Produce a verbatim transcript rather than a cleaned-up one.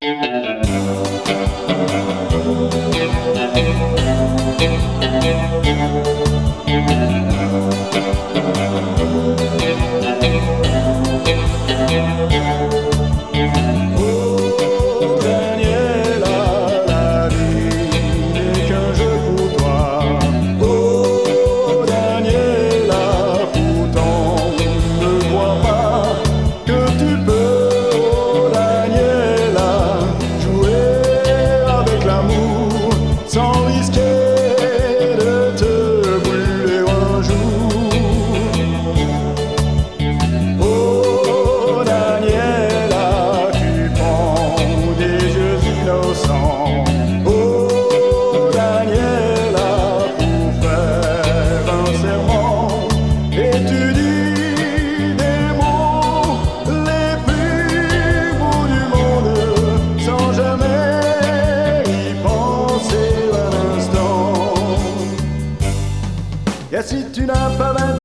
Oh Daniela, la vie n'est qu'un jeu pour toi. Oh Daniela, pourtant ne crois pas que tu peux, oh Daniela, jouer avec l'amour sans risquer de te brûler un jour. Oh Daniela, tu prends des yeux innocents. Oh Daniela, pour faire un serment, et tu dis des mots les plus beaux du monde sans jamais y penser un instant. Et si tu n'as pas vingt